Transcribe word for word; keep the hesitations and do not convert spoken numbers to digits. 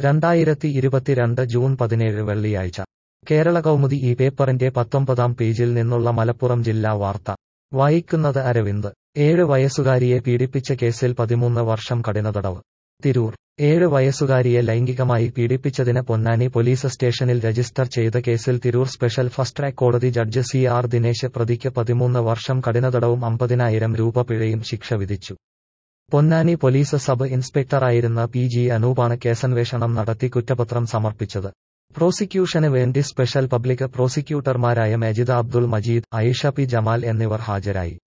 രണ്ടായിരത്തി ഇരുപത്തിരണ്ട് ജൂൺ പതിനേഴ് വെള്ളിയാഴ്ച കേരള കൗമുദി ഈ പേപ്പറിന്റെ പത്തൊമ്പതാം പേജിൽ നിന്നുള്ള മലപ്പുറം ജില്ലാ വാർത്ത വായിക്കുന്നത് അരവിന്ദ്. ഏഴ് വയസ്സുകാരിയെ പീഡിപ്പിച്ച കേസിൽ പതിമൂന്ന് വർഷം കഠിനതടവ്. തിരൂർ. ഏഴ് വയസ്സുകാരിയെ ലൈംഗികമായി പീഡിപ്പിച്ചതിന് പൊന്നാനി പോലീസ് സ്റ്റേഷനിൽ രജിസ്റ്റർ ചെയ്ത കേസിൽ തിരൂർ സ്പെഷ്യൽ ഫസ്റ്റ് ട്രാക്ക് കോടതി ജഡ്ജ് സി ആർ ദിനേശ് പ്രതിക്ക് പതിമൂന്ന് വർഷം കഠിനതടവും അമ്പതിനായിരം രൂപ പിഴയും ശിക്ഷ വിധിച്ചു. പൊന്നാനി പോലീസ് സബ് ഇൻസ്പെക്ടറായിരുന്ന പി ജി അനൂപാണ് കേസന്വേഷണം നടത്തി കുറ്റപത്രം സമർപ്പിച്ചത്. പ്രോസിക്യൂഷന് വേണ്ടി സ്പെഷ്യൽ പബ്ലിക് പ്രോസിക്യൂട്ടർമാരായ മജിദ അബ്ദുൾ മജീദ്, ആയിഷ പി ജമാൽ എന്നിവർ ഹാജരായി.